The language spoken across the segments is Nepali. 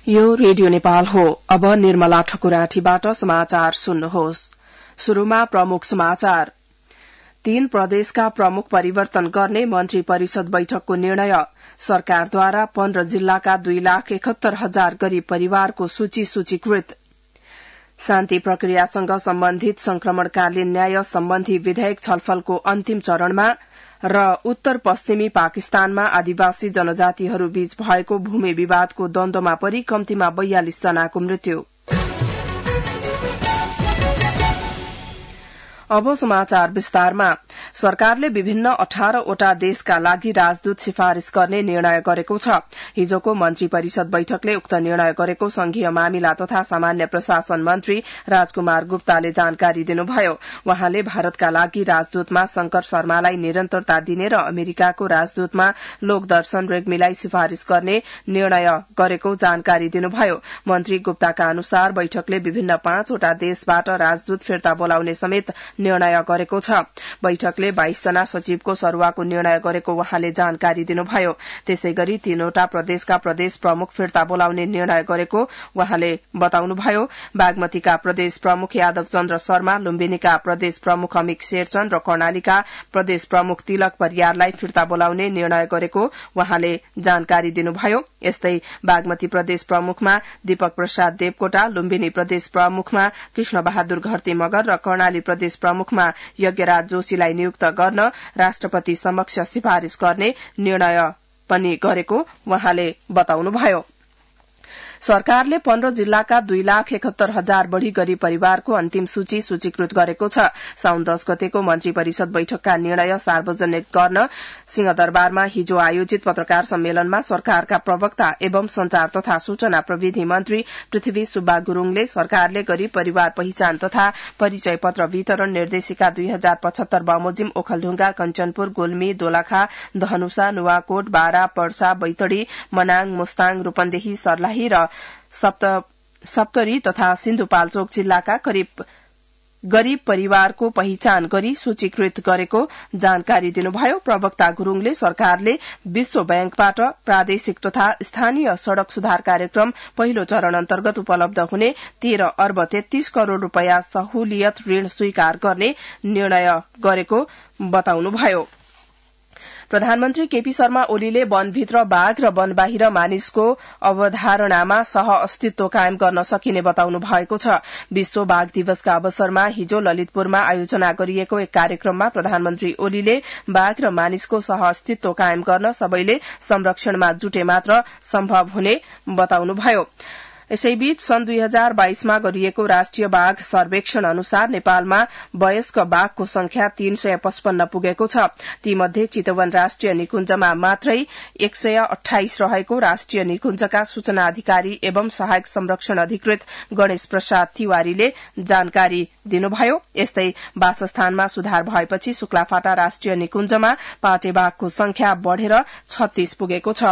यो रेडियो नेपाल हो। अब निर्मला ठकुराठीबाट समाचार सुन्नुहोस्। शुरूमा प्रमुख समाचार। 3 प्रदेशका प्रमुख परिवर्तन गर्ने मन्त्री परिषद बैठकको निर्णय। सरकारद्वारा 15 जिल्लाका 2,71,000 गरीब परिवारको सूची सूचीकृत। शान्ति प्रक्रियासँग सम्बन्धित संक्रमणकालीन न्याय सम्बन्धी विधेयक छलफलको अन्तिम चरणमा र उत्तर पश्चिमी पाकिस्तानमा आदिवासी जनजातिहरू बीच भएको भूमि विवादको द्वन्द्वमा परि कम्तीमा 42 जनाको मृत्यु। अब समाचार विस्तारमा। सरकारले विभिन्न 18 वटा देशका लागि राजदूत सिफारिश गर्ने निर्णय गरेको छ। हिजोको मन्त्री परिषद बैठकले उक्त निर्णय गरेको संघीय मामिला तथा सामान्य प्रशासन मन्त्री राजकुमार गुप्ताले जानकारी दिनुभयो। वहाँले भारतका लागि राजदूतमा शंकर शर्मालाई निरन्तरता दिने र अमेरिकाको राजदूतमा लोकदर्शन रेग्मीलाई सिफारिश गर्ने निर्णय गरेको जानकारी दिनुभयो। मन्त्री गुप्ताका अनुसार बैठकले विभिन्न 5 वटा देशबाट राजदूत फिर्ता बोलाउने समेत निर्णय गरेको छ। बैठकले 22 जना सचिवको सरुवाको निर्णय गरेको वहाँले जानकारी दिनुभयो। त्यसैगरी 3 वटा प्रदेशका प्रदेश प्रमुख फिर्ता बोलाउने निर्णय गरेको वहाँले बताउनुभयो। बागमतीका प्रदेश प्रमुख यादव चन्द्र शर्मा, लुम्बिनीका प्रदेश प्रमुख अमिक शेरचन्द र कर्णालीका प्रदेश प्रमुख तिलक परियारलाई फिर्ता बोलाउने निर्णय गरेको वहाँले जानकारी दिनुभयो। यस्तै बागमती प्रदेश प्रमुखमा दीपक प्रसाद देवकोटा, लुम्बिनी प्रदेश प्रमुखमा कृष्ण बहादुर घरती मगर र कर्णाली प्रदेश प्रमुखमा यज्ञराज जोशीलाई नियुक्त गर्न राष्ट्रपति समक्ष सिफारिश गर्ने निर्णय पनि गरेको वहाँले बताउनुभयो। सरकारले 15 जिल्लाका 2,71,000 बढ़ी गरीब परिवारको अन्तिम सूची सूचीकृत गरेको छ। साउन 10 गतेको मन्त्री परिषद बैठकका निर्णय सार्वजनिक गर्न सिंहदरबारमा हिजो आयोजित पत्रकार सम्मेलनमा सरकारका प्रवक्ता एवं संचार तथा सूचना प्रविधि मन्त्री पृथ्वी सुब्बा गुरूङले सरकारले गरीब परिवार पहिचान तथा परिचय पत्र वितरण निर्देशिका 2075 बमोजिम, ओखलढुंगा, कञ्चनपुर, गोल्मी, दोलखा, धनुषा, नुवाकोट, बारा, पर्सा, बैतडी, मनाङ, मुस्ताङ, रूपन्देही, सर्लाही र सप्तरी तथा सिन्धुपाल्चोक जिल्लाका गरीब परिवारको पहिचान गरी सूचीकृत गरेको जानकारी दिनुभयो। प्रवक्ता गुरूङले सरकारले विश्व बैंकबाट प्रादेशिक तथा स्थानीय सड़क सुधार कार्यक्रम पहिलो चरण अन्तर्गत उपलब्ध हुने 13 अर्ब 33 करोड़ रूपियाँ सहुलियत ऋण स्वीकार गर्ने निर्णय गरेको बताउनुभयो। प्रधानमन्त्री केपी शर्मा ओलीले वनभित्र बाघ र वन बाहिर मानिसको अवधारणामा सह अस्तित्व कायम गर्न सकिने बताउनु भएको छ। विश्व बाघ दिवसका अवसरमा हिजो ललितपुरमा आयोजना गरिएको एक कार्यक्रममा प्रधानमन्त्री ओलीले बाघ र मानिसको सह अस्तित्व कायम गर्न सबैले संरक्षणमा जुटे मात्र सम्भव हुने बताउनुभयो। यसैबीच सन् 2022 मा गरिएको राष्ट्रिय बाघ सर्वेक्षण अनुसार नेपालमा वयस्क बाघको संख्या 355 पुगेको छ। तीमध्ये चितवन राष्ट्रिय निकुञ्जमा मात्रै 128 रहेको राष्ट्रिय निकुञ्जका सूचना अधिकारी एवं सहायक संरक्षण अधिकृत गणेश प्रसाद तिवारीले जानकारी दिनुभयो। यस्तै वासस्थानमा सुधार भएपछि शुक्लाफाटा राष्ट्रिय निकुञ्जमा पाटे बाघको संख्या बढ़ेर 36 पुगेको छ।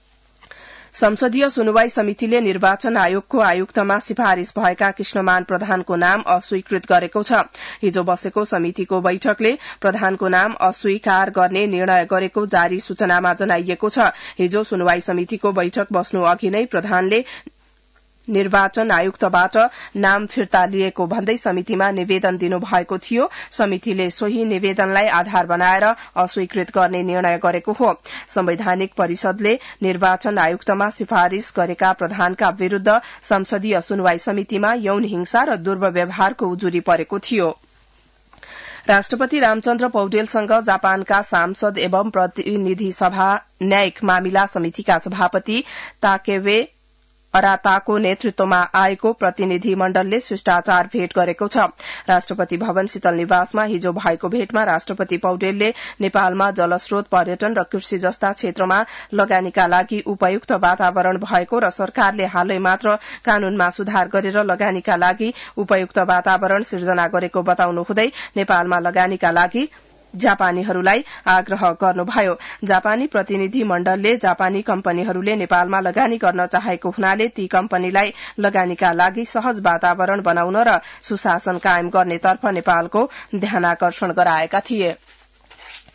संसदीय सुनवाई समितिले निर्वाचन आयोगको आयुक्तमा सिफारिश भएका कृष्णमान प्रधानको नाम अस्वीकृत गरेको छ। हिजो बसेको समितिको बैठकले प्रधानको नाम अस्वीकार गर्ने निर्णय गरेको जारी सूचनामा जनाइएको छ। हिजो सुनवाई समितिको बैठक बस्नु अघि नै प्रधानले निर्वाचन आयुक्तबाट नाम फिर्ता लिएको भन्दै समितिमा निवेदन दिनुभएको थियो। समितिले सोही निवेदनलाई आधार बनाएर अस्वीकृत गर्ने निर्णय गरेको हो। संवैधानिक परिषदले निर्वाचन आयुक्तमा सिफारिश गरेका प्रधानका विरूद्ध संसदीय सुनवाई समितिमा यौन हिंसा र दुर्व्यवहारको उजुरी परेको थियो। राष्ट्रपति रामचन्द्र पौडेलसँग जापानका सांसद एवं प्रतिनिधि सभा न्यायिक मामिला समितिका सभापति ताकेबे अराताको नेतृत्वमा आएको प्रतिनिधि मण्डलले शिष्टाचार भेट गरेको छ। राष्ट्रपति भवन शीतल निवासमा हिजो भएको भेटमा राष्ट्रपति पौडेलले नेपालमा जलस्रोत, पर्यटन र कृषि जस्ता क्षेत्रमा लगानीका लागि उपयुक्त वातावरण भएको र सरकारले हालै मात्र कानूनमा सुधार गरेर लगानीका लागि उपयुक्त वातावरण सिर्जना गरेको बताउनु हुँदै नेपालमा लगानीका लागि जापानीहरूलाई आग्रह गर्नुभयो। जापानी प्रतिनिधि मण्डलले जापानी कम्पनीहरूले नेपालमा लगानी गर्न चाहेको हुनाले ती कम्पनीलाई लगानीका लागि सहज वातावरण बनाउन र सुशासन कायम गर्नेतर्फ नेपालको ध्यानाकर्षण गराएका थिए।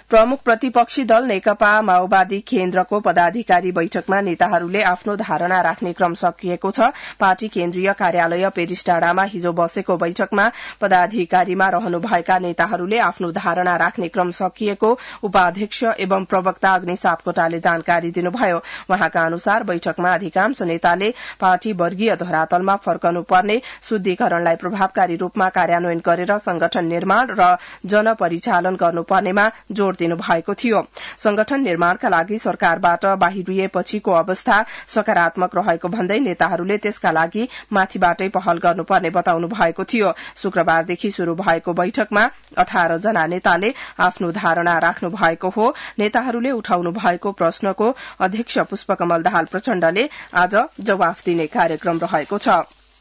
प्रमुख प्रतिपक्षी दल नेकपा माओवादी केन्द्रको पदाधिकारी बैठकमा नेताहरूले आफ्नो धारणा राख्ने क्रम सकिएको छ। पार्टी केन्द्रीय कार्यालय पेरिस डाँडामा हिजो बसेको बैठकमा पदाधिकारीमा रहनुभएका नेताहरूले आफ्नो धारणा राख्ने क्रम सकिएको उपाध्यक्ष एवं प्रवक्ता अग्नि सापकोटाले जानकारी दिनुभयो। वहाँका अनुसार बैठकमा अधिकांश नेताले पार्टी वर्गीय धरातलमा फर्कनुपर्ने, शुद्धिकरणलाई प्रभावकारी रूपमा कार्यान्वयन गरेर संगठन निर्माण र जनपरिचालन गर्नुपर्नेमा जोड़ दिनु भएको थियो। संगठन निर्माणका लागि सरकारबाट बाहिरिएपछिको अवस्था सकारात्मक रहेको भन्दै नेताहरूले त्यसका लागि माथिबाटै पहल गर्नुपर्ने बताउनु भएको थियो। शुक्रबारदेखि शुरू भएको बैठकमा 18 जना नेताले आफ्नो धारणा राख्नु भएको हो। नेताहरूले उठाउनु भएको प्रश्नको अध्यक्ष पुष्पकमल दाहाल प्रचण्डले आज जवाफ दिने कार्यक्रम रहेको छ।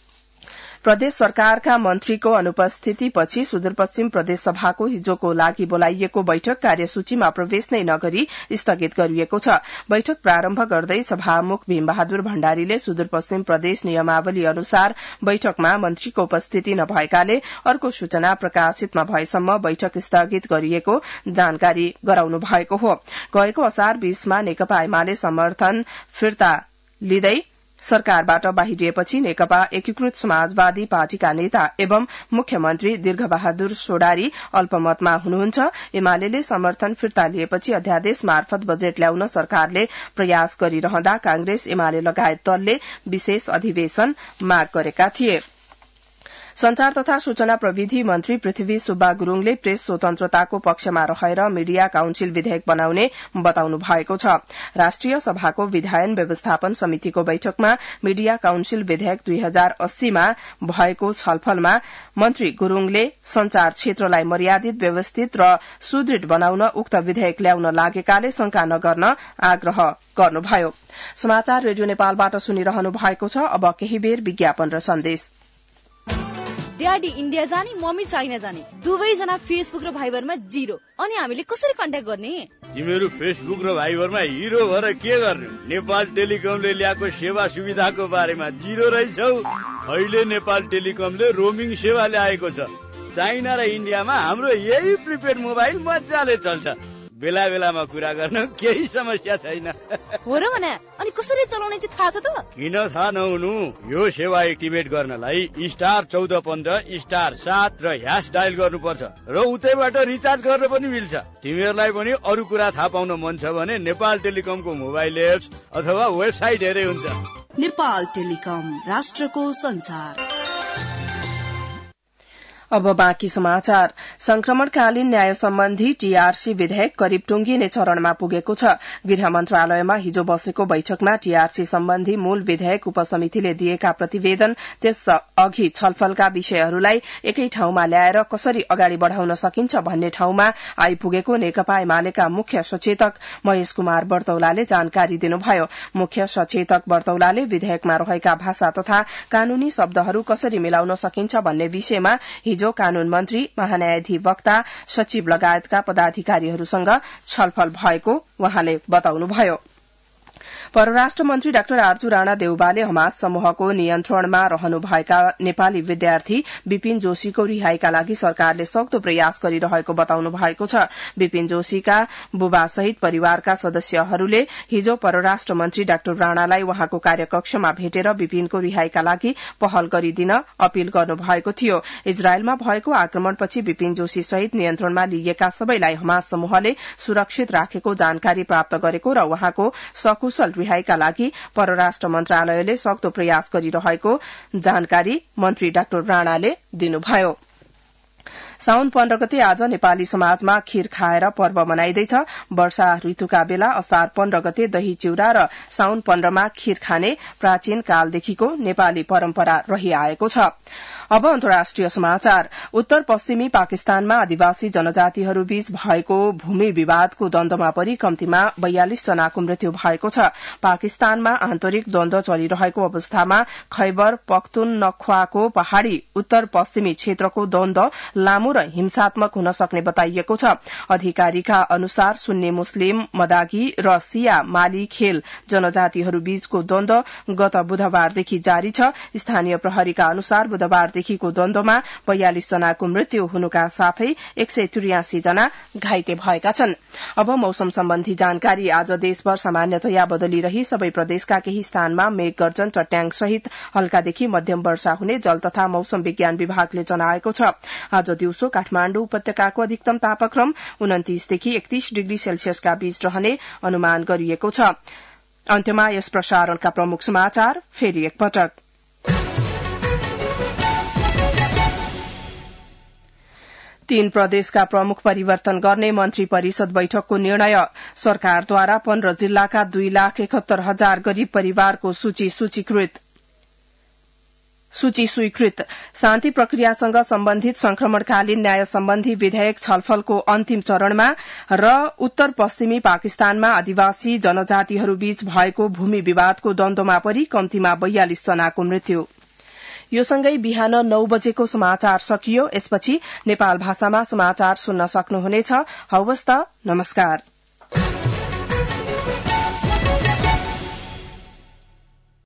प्रदेश सरकारका मन्त्रीको अनुपस्थितिपछि सुदूरपश्चिम प्रदेश सभाको हिजोको लागि बोलाइएको बैठक कार्यसूचीमा प्रवेश नै नगरी स्थगित गरिएको छ। बैठक प्रारम्भ गर्दै सभामुख भीमबहादुर भण्डारीले सुदूरपश्चिम प्रदेश नियमावली अनुसार बैठकमा मन्त्रीको उपस्थिति नभएकाले अर्को सूचना प्रकाशित नभएसम्म बैठक स्थगित गरिएको जानकारी गराउनु भएको हो। गएको असार 20 मा नेकपा एमाले समर्थन फिर्ता लिँदै सरकारबाट बाहिरिएपछि नेकपा एकीकृत समाजवादी पार्टीका नेता एवं मुख्यमन्त्री दीर्घबहादुर सोडारी अल्पमतमा हुनुहुन्छ। एमाले समर्थन फिर्ता लिएपछि अध्यादेश मार्फत बजेट ल्याउन सरकारले प्रयास गरिरहँदा कांग्रेस एमाले लगायत दलले विशेष अधिवेशन माग गरेका थिए। संचार तथा सूचना प्रविधि मन्त्री पृथ्वी सुब्बा गुरूङले प्रेस स्वतन्त्रताको पक्षमा रहेर मीडिया काउन्सिल विधेयक बनाउने बताउनु भएको छ। राष्ट्रिय सभाको विधायन व्यवस्थापन समितिको बैठकमा मीडिया काउन्सिल विधेयक 2080 मा भएको छलफलमा मन्त्री गुरूङले संचार क्षेत्रलाई मर्यादित, व्यवस्थित र सुदृढ़ बनाउन उक्त विधेयक ल्याउन लागेकाले शंका नगर्न आग्रह गर्नुभयो। समाचार रेडियो नेपालबाट सुनिरहनु भएको छ। अब केही बेर विज्ञापन र सन्देश। ड्याडी इन्डिया जाने, मम्मी चाइना जाने, दुवैजना फेसबुक र भाइबरमा 0। अनि हामीले कसरी कन्ट्याक्ट गर्ने? तिमीहरू फेसबुक र भाइबरमा हिरो भएर के गर्ने? नेपाल टेलिकमले ल्याएको सेवा सुविधाको बारेमा 0 रहेछौ। अहिले नेपाल टेलिकमले रोमिङ सेवा ल्याएको छ। चाइना र इन्डियामा हाम्रो यही प्रिपेड मोबाइल मजाले चल्छ। बेला बेलामा कुरा गर्न केही समस्या छैन। हो र भने अनि कसरी चलाउने चाहिँ थाहा छ त? किन थाहा नहुनु? यो सेवा एक्टिभेट गर्नलाई *1415 *7 र # डायल गर्नुपर्छ र उतैबाट रिचार्ज गर्न पनि मिल्छ। तिमीहरूलाई पनि अरू कुरा थाहा पाउन मन छ भने नेपाल टेलिकमको मोबाइल एप्स अथवा वेबसाइट हेरे हुन्छ। नेपाल टेलिकम, राष्ट्रको संचार। अब बाँकी समाचार। संक्रमणकालीन न्याय सम्बन्धी टीआरसी विधेयक करिब टुंगिने चरणमा पुगेको छ। गृह मन्त्रालयमा हिजो बसेको बैठकमा टीआरसी सम्बन्धी मूल विधेयक उपसमितिले दिएका प्रतिवेदन, त्यस अघि छलफलका विषयहरूलाई एकै ठाउँमा ल्याएर कसरी अगाडि बढ़ाउन सकिन्छ भन्ने ठाउँमा आइपुगेको नेकपा एमालेका मुख्य सचेतक महेश कुमार बर्तौलाले जानकारी दिनुभयो। मुख्य सचेतक बर्तौलाले विधेयकमा रहेका भाषा तथा कानूनी शब्दहरू कसरी मिलाउन सकिन्छ भन्ने विषयमा हिजो कानून मन्त्री, महान्यायाधिवक्ता, सचिव लगायतका पदाधिकारीहरूसँग छलफल भएको उहाँले बताउनुभयो। परराष्ट्र मन्त्री डाक्टर आर्जु राणा देउवाले हमास समूहको नियन्त्रणमा रहनुभएका नेपाली विद्यार्थी विपिन जोशीको रिहाईका लागि सरकारले सक्दो प्रयास गरिरहेको बताउनु भएको छ। विपिन जोशीका बुबासहित परिवारका सदस्यहरूले हिजो परराष्ट्र मन्त्री डाक्टर राणालाई उहाँको कार्यकक्षमा भेटेर विपिनको रिहाईका लागि पहल गरिदिन अपील गर्नुभएको थियो। इजरायलमा भएको आक्रमणपछि विपिन जोशी सहित नियन्त्रणमा लिइएका सबैलाई हमास समूहले सुरक्षित राखेको जानकारी प्राप्त गरेको र उहाँको सकुशल रिहाईका लागि परराष्ट्र मन्त्रालयले सक्दो प्रयास गरिरहेको जानकारी मन्त्री डाक्टर राणाले दिनुभयो। साउन 15 गते आज नेपाली समाजमा खीर खाएर पर्व मनाइदैछ। वर्षा ऋतुका बेला असार 15 गते दही चिउरा र साउन 15 मा खीर खाने प्राचीन कालदेखिको नेपाली परम्परा रहिआएको छ। अब अन्तर्राष्ट्रिय समाचार। उत्तर पश्चिमी पाकिस्तानमा आदिवासी जनजातिहरूबीच भएको भूमि विवादको द्वन्द्वमा परि कम्तीमा 42 जनाको मृत्यु भएको छ। पाकिस्तानमा आन्तरिक द्वन्द्व चलिरहेको अवस्थामा खैबर पख्तुनख्वाको पहाड़ी उत्तर पश्चिमी क्षेत्रको द्वन्द्व लामो र हिंसात्मक हुन सक्ने बताइएको छ। अधिकारीका अनुसार सुन्नी मुस्लिम, मदागी र सिया माली खेल जनजातिहरूबीचको द्वन्द्व गत बुधबारदेखि जारी छ। स्थानीय प्रहरीका अनुसार बुधबार देखिको द्वन्द्वमा 42 जनाको मृत्यु हुनुका साथै 183 जना घाइते भएका छन्। अब मौसम सम्बन्धी जानकारी। आज देशभर सामान्यतया बदली रही सबै प्रदेशका केही स्थानमा मेघ गर्जन चट्याङ सहित हल्कादेखि मध्यम वर्षा हुने जल तथा मौसम विज्ञान विभागले जनाएको छ। आज दिउँसो काठमाण्डु उपत्यकाको अधिकतम तापक्रम 29 देखि 31 डिग्री सेल्सियसका बीच रहने अनुमान गरिएको छ। अन्त्यमा यस प्रसारणका प्रमुख समाचार फेरि एकपटक। तीन प्रदेशका प्रमुख परिवर्तन गर्ने मन्त्री परिषद बैठकको निर्णय। सरकारद्वारा 15 जिल्लाका 2,71,000 गरीब परिवारको सूची स्वीकृत। शान्ति प्रक्रियासँग सम्बन्धित संक्रमणकालीन न्याय सम्बन्धी विधेयक छलफलको अन्तिम चरणमा र उत्तर पश्चिमी पाकिस्तानमा आदिवासी जनजातिहरूबीच भएको भूमि विवादको द्वन्द्वमा परि कम्तीमा 42 जनाको मृत्यु। यो सँगै बिहान 9 बजेको समाचार सकियो। यसपछि नेपाल भाषामा समाचार सुन्न सक्नुहुनेछ। हवस् त, नमस्कार।